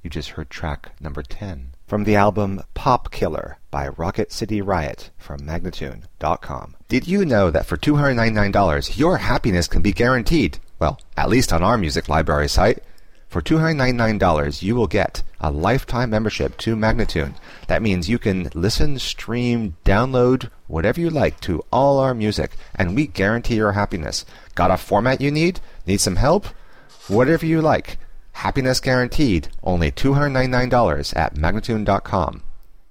You just heard track number 10 from the album Pop Killer by Rocket City Riot from Magnatune.com. Did you know that for $299 your happiness can be guaranteed? Well, at least on our music library site. For $299 you will get a lifetime membership to Magnatune. That means you can listen, stream, download, whatever you like to all our music, and we guarantee your happiness. Got a format you need? Need some help? Whatever you like. Happiness guaranteed. Only $299 at Magnatune.com.